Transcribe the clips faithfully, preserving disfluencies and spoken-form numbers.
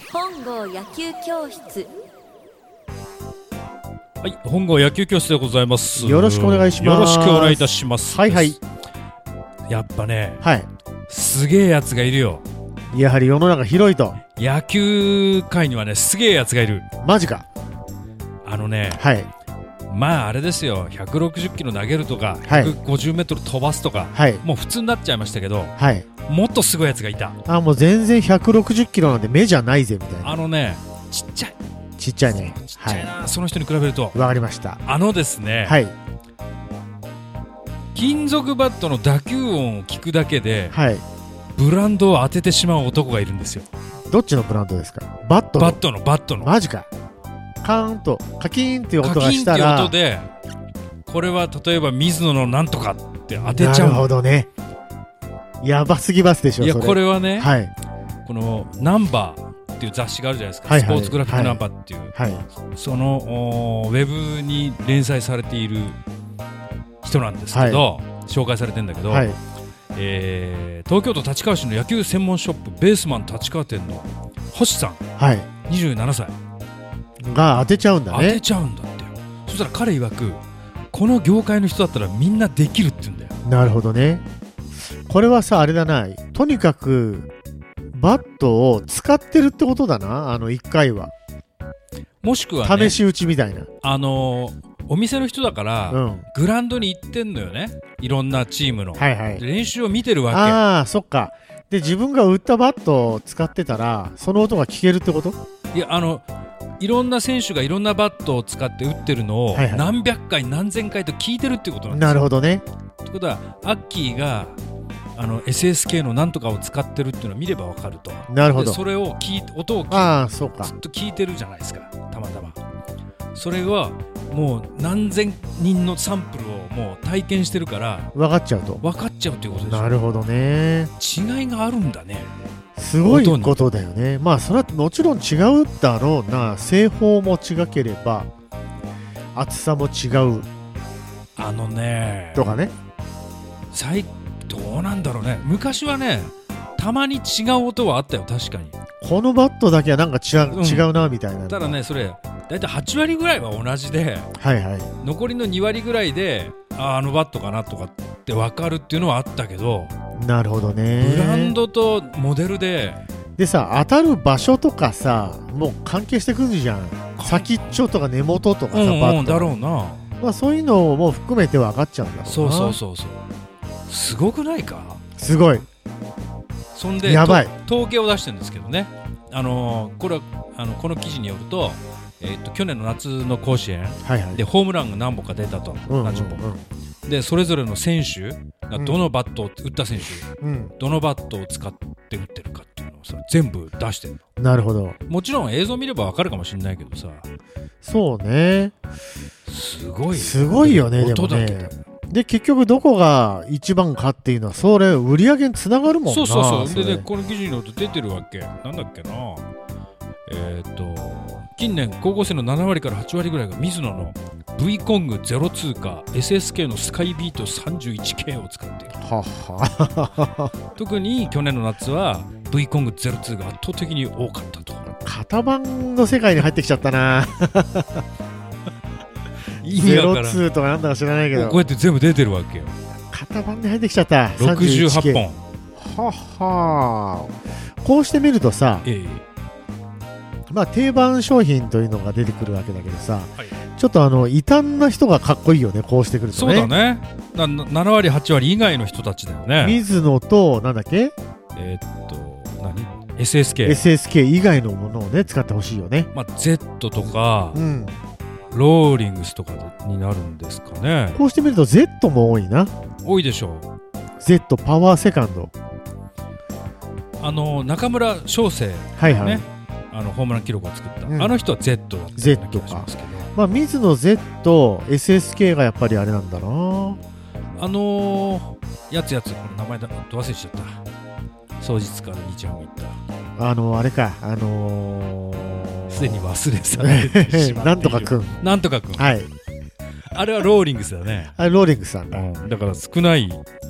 本郷野球教室。 はい、本郷野球教室でございます。 よろしくお願いします。 よろしくお願いいたします。 はいはい。 やっぱね、 はい、 すげえやつがいるよ。 やはり世の中広いと。 野球界にはね、すげえやつがいる。 マジか。 あのね、 はい、 まああれですよ、ひゃくろくじゅっキロ投げるとか、 はい、 ひゃくごじゅうメートル飛ばすとか、はい、もう普通になっちゃいましたけど、はい、もっとすごいやつがいた。 あ、もう全然ひゃくろくじゅっキロなんて目じゃないぜみたいな。 あのね、ちっちゃいちっちゃいね。 ちっちゃいな、はい、その人に比べると。 わかりました。 あのですね、 はい、 金属バットの打球音を聞くだけで、はい、ブランドを当ててしまう男がいるんですよ。 どっちのブランドですか？バットの。 バットのバットの。 マジか。カーンとカキーンっていう音がしたら、 カキーンっていう音で、これは例えば水野のなんとかって当てちゃう。 なるほどね。やばすぎますでしょ。 いや、 それこれはね、 はい、 このナンバーっていう雑誌があるじゃないですか、 はいはい、 スポーツグラフィックナンバーっていう、はいはい、そのウェブに連載されている人なんですけど、はい、紹介されてるんだけど、はい、えー、東京都立川市の野球専門ショップベースマン立川店の星さん、はい、にじゅうななさいが当てちゃうんだね。 当てちゃうんだってよ。そしたら彼曰く、この業界の人だったらみんなできるって言うんだよ。 なるほどね。これはさ、あれだな、とにかくバットを使ってるってことだな、あのいっかいは。 もしくはね、 試し打ちみたいな。 あのー、お店の人だから、うん、グラウンドに行ってんのよね、いろんなチームの、はいはい、練習を見てるわけ。 ああ、そっか。で、自分が打ったバットを使ってたらその音が聞けるってこと？ いや、あのいろんな選手がいろんなバットを使って打ってるのを、はいはい、何百回何千回と聞いてるってことなんですよ。 なるほどね。 ってことは、アッキーがあの エスエスケー のなんとかを使ってるっていうのを見れば分かると。 なるほど。 それを聞い音を聞いあ、そうか、 ずっと聞いてるじゃないですか、たまたま。それはもう何千人のサンプルをもう体験してるから分かっちゃうと。 分かっちゃうということでしょ。 なるほどね。 違いがあるんだね。 すごいことだよね。まあそれはもちろん違うだろうな。製法も違ければ厚さも違う。 あのねとかね。 最どうなんだろうね。昔はね、たまに違う音はあったよ、確かに。 このバットだけはなんか違う、うん、違うなみたいな。 ただね、それだいたいはちわりぐらいは同じで、はいはい、残りのにわりぐらいで あ, あのバットかなとかって分かるっていうのはあったけど。 なるほどね。 ブランドとモデルででさ、当たる場所とかさ、もう関係してくるじゃん。先っちょとか根元とかさ、うんうん、バットだろうな。まあ、そういうのも含めて分かっちゃうんだろうな。 そうそうそうそう。すごくないか。すごい。 そんでやばい統計を出してるんですけどね、あのー、これはあのこの記事によると、えー、と去年の夏の甲子園、はいはい、でホームランが何本か出たと、うんうんうん、何十本で、それぞれの選手がどのバットを打った選手、うん、どのバットを使って打ってるかっていうのをさ全部出してるの。 なるほど。 もちろん映像見れば分かるかもしれないけどさ。 そうね。 すごいすごいよね。 音だけででもね。で結局どこが一番かっていうのはそれ売り上げにつながるもんな。 そうそうそう。でね、この記事によると出てるわけ。なんだっけな。えっ、ー、と近年高校生のななわりからはちわりぐらいが水野の V コングゼロツーか エスエスケー のスカイビート さんじゅういちケー を使っている。はは特に去年の夏は V コングゼロツーが圧倒的に多かったと。 型番の世界に入ってきちゃったな。ゼロツーとかなんだか知らないけど、 こうやって全部出てるわけよ。 型番に入ってきちゃった。 ろくじゅうはっぽん。 はは。こうしてみるとさ、ええ、まあ定番商品というのが出てくるわけだけどさ、はい、ちょっとあの異端な人がかっこいいよね。こうしてくるとね。 そうだね。なななわりはちわり以外の人たちだよね。 水野となんだっけ、 えー、っと何 エスエスケーエスエスケー 以外のものをね使ってほしいよね。 まあ Z とか、うん、ローリングスとかになるんですかね。 こうしてみると Z も多いな。 多いでしょう。 Z パワーセカンド、 あの中村翔成、ね、はいはい、あのホームラン記録を作った、うん、あの人は Z だったような気がしますけど、 まあ、水野 Z、エスエスケー がやっぱりあれなんだな。あのー、やつやつ、名前だ忘れちゃった。双日から日ハム行ったあのあれか、あのー、すでに忘れ去られてしまっているなんとかくんなんとかくん、はい、あれはローリングスだね。 あれローリングスなんだ、 うん、だから少ない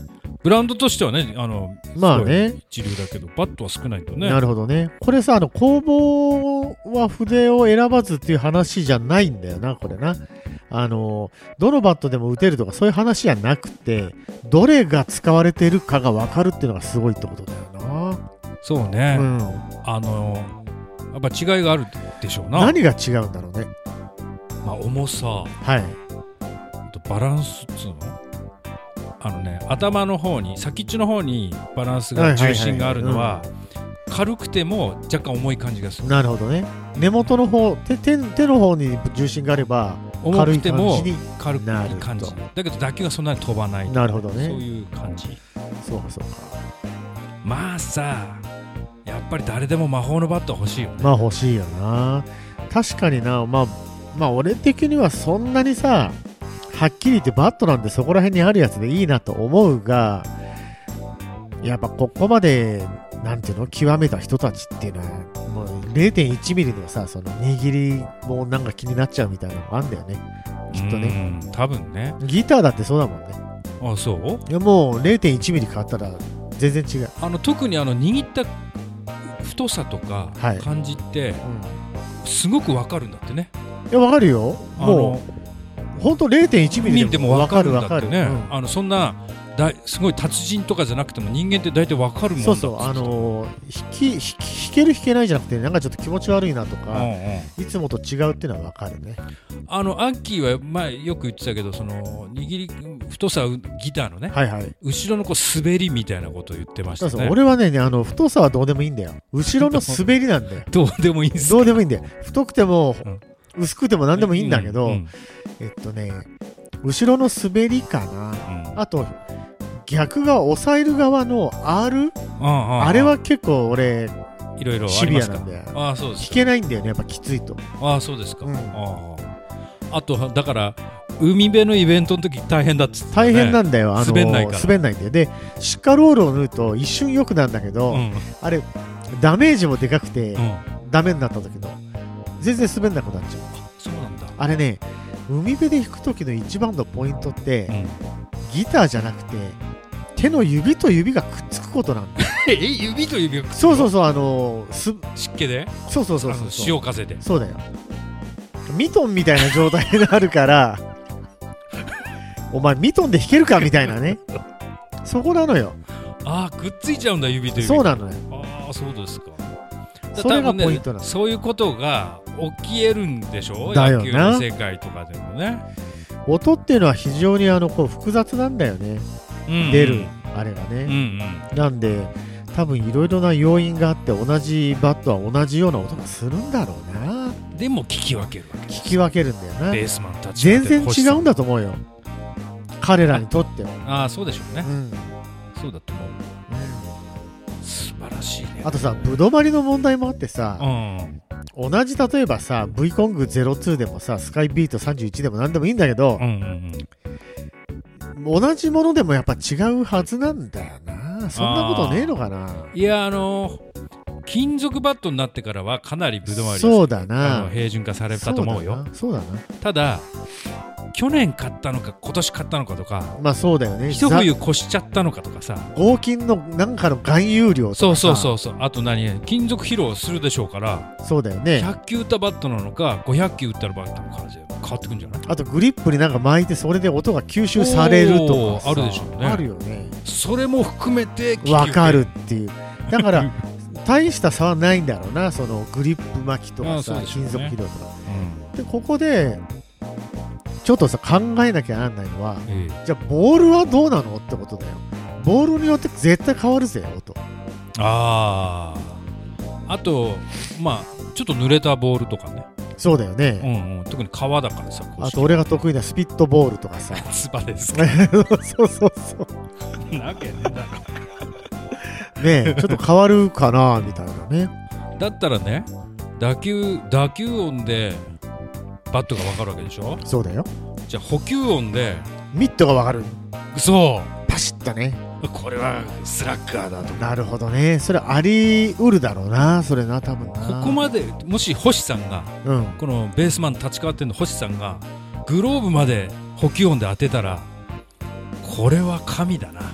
グラウンドとしてはね、あのまあね一流だけどバットは少ないとね。 なるほどね。これさ、あの工房は筆を選ばずっていう話じゃないんだよな、これな。あのどのバットでも打てるとかそういう話じゃなくて、どれが使われてるかが分かるっていうのがすごいってことだよな。 そうね、 うん、 あのやっぱ違いがあるでしょうな。 何が違うんだろうね。 まあ重さ、 はい、 あとバランスっつうの、あのね、頭の方に先っちょの方にバランスが重心があるのは軽くても若干重い感じがする。 なるほどね。根元の方 手, 手, 手の方に重心があれば重くても軽い感じだけど打球がそんなに飛ばない。 なるほどね。 そういう感じ。 そうかそうか。 まあさ、やっぱり誰でも魔法のバットは欲しいよね。 まあ欲しいよな。確かにな。まあまあ俺的にはそんなにさ、はっきり言ってバットなんてそこら辺にあるやつでいいなと思うが、やっぱここまでなんていうの極めた人たちっていうのはもう れいてんいち ミリのさ、その握りもなんか気になっちゃうみたいなのがあるんだよね、きっとね。 多分ね。 ギターだってそうだもんね。 ああ、そう。 いやもう れいてんいち ミリ変わったら全然違う。 あの特にあの握った太さとか感じって、はい、うん、すごくわかるんだってね。 いやわかるよ。もうほんと れいてんいち ミリでもわかるわかるね。 うん、あのそんなだすごい達人とかじゃなくても人間って大体わかるもんだ。 そうそう、あのー、弾き弾き弾ける弾けないじゃなくてなんかちょっと気持ち悪いなとか、うんうん、いつもと違うっていうのはわかるね。 あのアッキーは前よく言ってたけど、その握り太さギターのね、はいはい、後ろのこう滑りみたいなことを言ってましたね。 そうそう、俺はね、あの太さはどうでもいいんだよ。後ろの滑りなんだよ。 どうでもいいんですか。 どうでもいいんだよ。太くても、うん、薄くても何でもいいんだけど、うんうん、えっとね後ろの滑りかな、うん、あと逆が抑える側の R、 あ, あれは結構俺いろいろシビアなんだよ。 ああ、そうですか。 弾けないんだよね、やっぱきついと。 ああ、そうですか、うん、あ, あとだから海辺のイベントの時大変だっつって、ね、 大変なんだよ。あの滑んないから滑んないんだよ。でシッカロールを縫うと一瞬良くなるんだけど、うん、あれダメージもでかくて、うん、ダメになった時の全然滑んなくなっちゃう。 あ、そうなんだ。 あれね、海辺で弾く時の一番のポイントって、うん、ギターじゃなくて手の指と指がくっつくことなんだよ。 え、指と指がくっつく？ そうそうそう、あのー、す湿気で？ そうそうそうそう、 潮風で。 そうだよ。ミトンみたいな状態になるからお前ミトンで弾けるかみたいなねそこなのよ。 ああ、くっついちゃうんだ、指と指。 そうなのよ。 ああ、そうですか。 それがポイントなの、 ね、そういうことが起きえるんでしょ、 だよな。 野球の世界とかでもね。 音っていうのは非常にあのこう複雑なんだよね、うんうん、出るあれがね、うんうん、なんで多分いろいろな要因があって同じバットは同じような音がするんだろうな。 でも聞き分けるわけです。 聞き分けるんだよな。 ベースマンたち全然違うんだと思うよ、彼らにとっては。 ああ、そうでしょうね、うん、そうだと思う、うん、素晴らしいね。 あとさ、ブドバリの問題もあってさ、うん、同じ例えばさ V コングゼロツーでもさスカイビートさんじゅういちでも何でもいいんだけど、うんうんうん、同じものでもやっぱ違うはずなんだよな。そんなことねえのかな。 いや、あのー、金属バットになってからはかなりブドバリそうだな、 平準化されたと思うよ。 そうだな。 ただ去年買ったのか今年買ったのかとか、 まあそうだよね、 一冬越しちゃったのかとかさ、 合金のなんかの含有量とかさ、 そうそうそうそう、あと何金属疲労するでしょうから、 そうだよね、 ひゃっきゅう打ったバットなのかごひゃっきゅう打ったバットなのかで変わってくるんじゃない？ あとグリップになんか巻いてそれで音が吸収されるとかさ、 あるでしょうね。 あるよね。 それも含めて分かるっていう。だから大した差はないんだろうな、そのグリップ巻きとかさ、ね、金属疲労とか、うん、でここでちょっとさ考えなきゃなんないのは、ええ、じゃあボールはどうなのってことだよ。ボールによって絶対変わるぜ音。 ああ、あとまあちょっと濡れたボールとかね。 そうだよね、 うんうん、特に川だからさ。 あと俺が得意なスピットボールとかさスパですかそうそうそうなわけねえだろねえ、ちょっと変わるかなみたいなね。 だったらね、打球打球音でバットが分かるわけでしょ。 そうだよ。 じゃあ補給音でミットが分かる。 そうパシッとね、 これはスラッガーだと。 なるほどね。それあり得るだろうな、それな、多分な。 ここまでもし星さんが、うん、このベースマン立ち代わってるの星さんがグローブまで補給音で当てたら、これは神だな。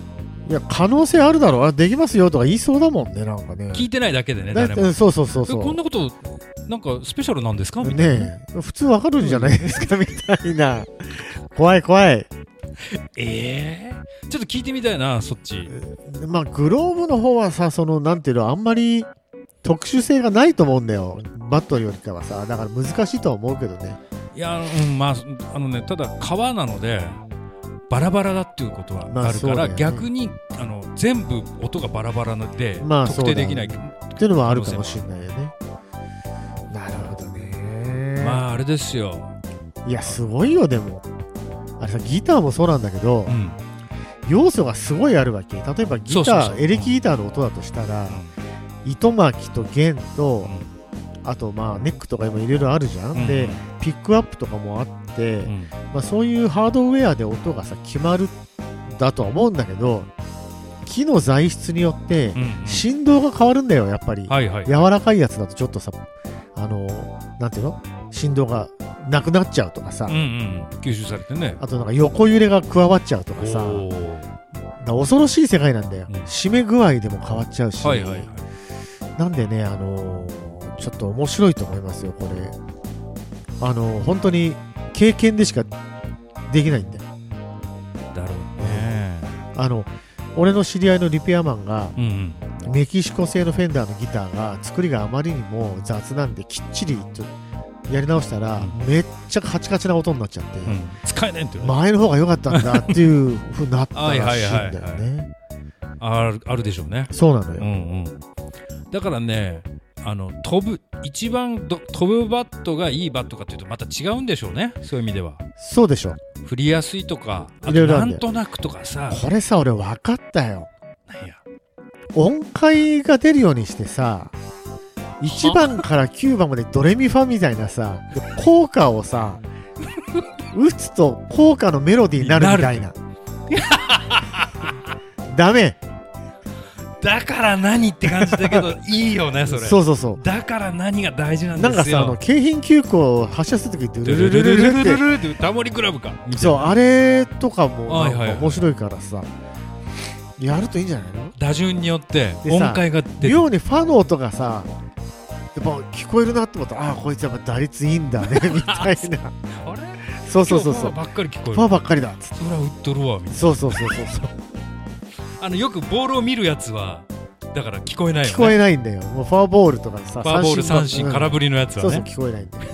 いや可能性あるだろう、できますよとか言いそうだもんね、なんかね。 聞いてないだけでね、誰も。 そうそうそうそう。 こんなことなんかスペシャルなんですかみたいなね。普通わかるんじゃないですかみたいな。怖い怖い。 ええー、ちょっと聞いてみたいな、そっち。 まあグローブの方はさ、そのなんていうの、あんまり特殊性がないと思うんだよ、バットよりかはさ。だから難しいとは思うけどね。 いや、うん、まああのね、ただ革なのでバラバラだっていうことはあるから、まあね、逆にあの全部音がバラバラで、まあ、特定できない、ね、 っていうのはあるかもしれないよね。なるほどね。 まああれですよ。 いやすごいよ。でもあれさ、ギターもそうなんだけど、うん、要素がすごいあるわけ。例えばギター、そうそうそう、エレキギターの音だとしたら、うん、糸巻きと弦と、うん、あとまあネックとかもいろいろあるじゃん、うん、でピックアップとかもあって、うん、まあ、そういうハードウェアで音がさ決まるだとは思うんだけど、木の材質によって振動が変わるんだよやっぱり、はいはい、柔らかいやつだとちょっとさ、あのなんていうの、振動がなくなっちゃうとかさ、うんうん、 吸収されてね、 あとなんか横揺れが加わっちゃうとかさ、だ恐ろしい世界なんだよ、うん、締め具合でも変わっちゃうし、はいはいはい、なんでね、あのー、ちょっと面白いと思いますよこれ。あのー、本当に経験でしかできないんだよ。 だろうね。 あの俺の知り合いのリペアマンが、うんうん、メキシコ製のフェンダーのギターが作りがあまりにも雑なんできっちりとやり直したら、うん、めっちゃカチカチな音になっちゃって、うん、 使えねえって前の方が良かったんだっていう風になったらしいんだよね。 ある、あるでしょうね。 そうなのよ、 うんうん、だからね、あの飛ぶ一番ど飛ぶバットがいいバットかというとまた違うんでしょうね、そういう意味では。 そうでしょ。 振りやすいとか、あとなんとなくとかさ。 これさ、俺分かったよ。何や、音階が出るようにしてさ、いちばんからきゅうばんまでドレミファみたいなさ、効果をさ打つと効果のメロディーになるみたいな。ダメだから何って感じだけどいいよねそれ。 そうそうそう。 だから何が大事なんですよ。 なんかさ、あの京浜急行を発車するときってルルルルルルルルってタモリクラブか。 そう、あれとかもなんか面白いからさ、やるといいんじゃないの。 打順によって音階が出て妙にファの音がさやっぱ聞こえるなって思ったら、ああこいつやっぱ打率いいんだねみたいな。あれ、そうそうそうそう、 ファばっかり聞こえる、 ファばっかりだっつって、 それは打っとるわみたいな。 そうそうそうそうそう。 あのよくボールを見るやつはだから聞こえないよね。 聞こえないんだよ。もうフォアボールとかさ、 フォアボール三振空振りのやつはね、 そうそう聞こえないんだよ。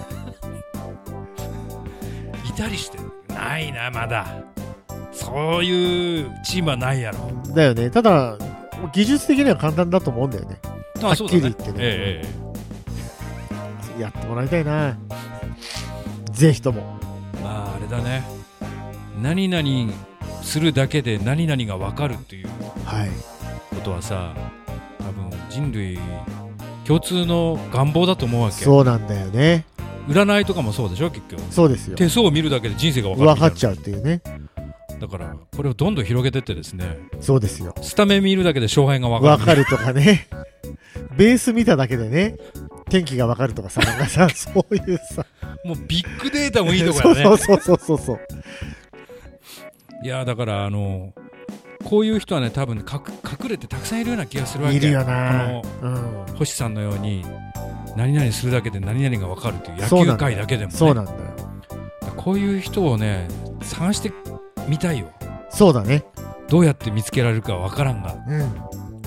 いたりしてないな、まだそういうチームはないやろ。 だよね。ただ技術的には簡単だと思うんだよね。はっきり言ってね、ええ、やってもらいたいな、ぜひとも。 まああれだね、何々するだけで何々が分かるっていうことはさ、はい、多分人類共通の願望だと思うわけ。 そうなんだよね。 占いとかもそうでしょ結局。 そうですよ。 手相を見るだけで人生が分かる。 分かっちゃうっていうね。 だからこれをどんどん広げてってですね。 そうですよ。 スタメン見るだけで勝敗が分かる。 分かるとかね。ベース見ただけでね、天気が分かるとかさ、なんかさ、そういうさ、 もうビッグデータもいいとこやね。 そうそうそうそうそう。 いやだからあのこういう人はね多分か隠れてたくさんいるような気がするわけ。 いるよな。 あの、うん、星さんのように何々するだけで何々が分かるという野球界だけでもね。 そうなんだよ。 こういう人をね探してみたいよ。 そうだね。 どうやって見つけられるか分からんが、 うん、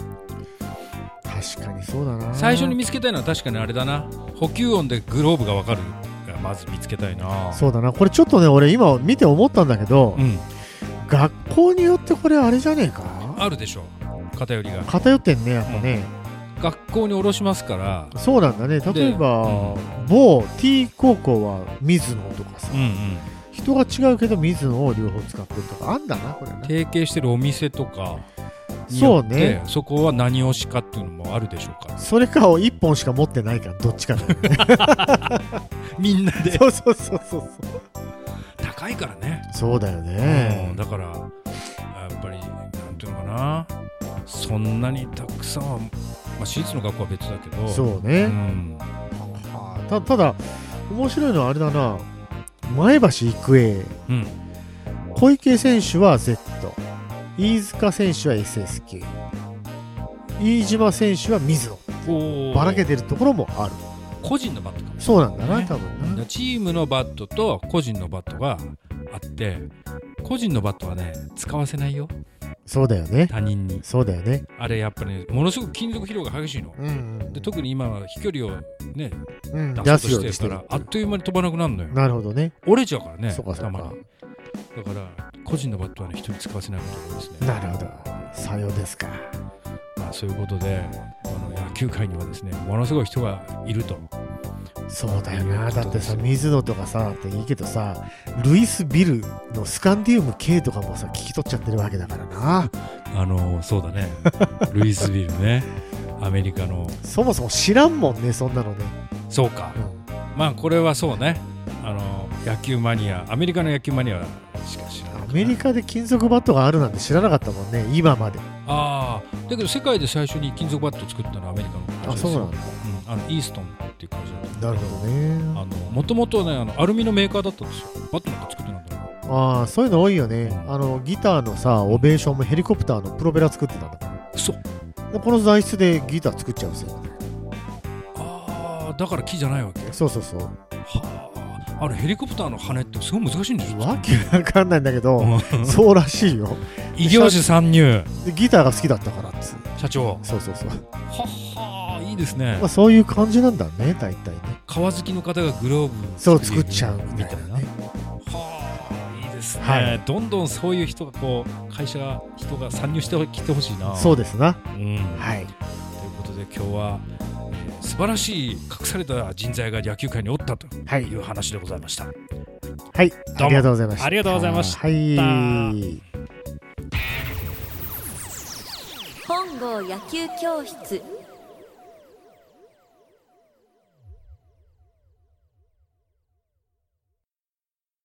確かにそうだな。 最初に見つけたいのは確かにあれだな、補給音でグローブが分かるがまず見つけたいな。 そうだな。これちょっとね俺今見て思ったんだけど、うん、学校によってこれあれじゃねえか。 あるでしょ、偏りが。 偏ってんねやっぱね、 うん、学校に下ろしますから。 そうなんだね。例えば、うん、某 T 高校は水野とかさ、うんうん、人が違うけど水野を両方使ってるとかあんだなこれね。 提携してるお店とかによって、そうね、そこは何推しかっていうのもあるでしょうから。 それかをいっぽんしか持ってないかどっちかだよね。 みんなで。 そうそうそうそう。 高いからね。 そうだよね、 うん、だからやっぱりなんていうのかな、そんなにたくさんは、まあ、私立の学校は別だけど。 そうね、うん、た, ただ面白いのはあれだな、前橋育英、うん、小池選手は Z、 飯塚選手は エスエスケー、 飯島選手は水野、ばらけてるところもある。 個人のバットかも、 そうなんだな、ね、多分な。 チームのバットと個人のバットがあって、個人のバットはね使わせないよ。 そうだよね、 他人に。 そうだよね。 あれやっぱり、ね、ものすごく金属疲労が激しいの、うんうん、で特に今は飛距離をね、うん、出そうとしてるからあっという間に飛ばなくなるのよ。 なるほどね。 折れちゃうからね。 そうかそうか。 たまにだから個人のバットはね人に使わせないことですね。 なるほど、さようですか。 まあそういうことで、あの野球界にはですねものすごい人がいると。 そうだよな。だってさ、水野とかさっていいけどさ、ルイス・ビルのスカンディウム K とかもさ聞き取っちゃってるわけだからな。 あのそうだねルイス・ビルね、アメリカの。 そもそも知らんもんね、そんなのね。 そうか、うん、まあこれはそうね、あの野球マニア、アメリカの野球マニアしか知らない。 アメリカで金属バットがあるなんて知らなかったもんね、今まで。 ああ、だけど世界で最初に金属バットを作ったのはアメリカの会社ですよ。 あ、そうなんだ、 うん、あのイーストンっていう会社だった。 なるほどね。 もともとね、あのアルミのメーカーだったんですよ。バットなんか作ってなんだろう。 ああ、そういうの多いよね、うん、あのギターのさオベーションもヘリコプターのプロペラ作ってたんだから。 そう、 この材質でギター作っちゃうんですよ。 ああ、だから木じゃないわけ。 そうそうそう。はあ、あれヘリコプターの羽ってすごい難しいんでしょ。 わけわかんないんだけどそうらしいよ。 異業種参入でギターが好きだったからっつ社長。 そうそうそう。 はは、いいですね。 まあ、そういう感じなんだね、大体ね。 革好きの方がグローブそう作っちゃうみたいなね。 はあ、いいですね、 はい、 どんどんそういう人がこう会社が人が参入してきてほしいな。 そうですな、 うん、 はい。 ということで今日は、えー、素晴らしい隠された人材が野球界におったという話でございました。はい、 ありがとうございました。 ありがとうございました。 はい。 本郷野球教室。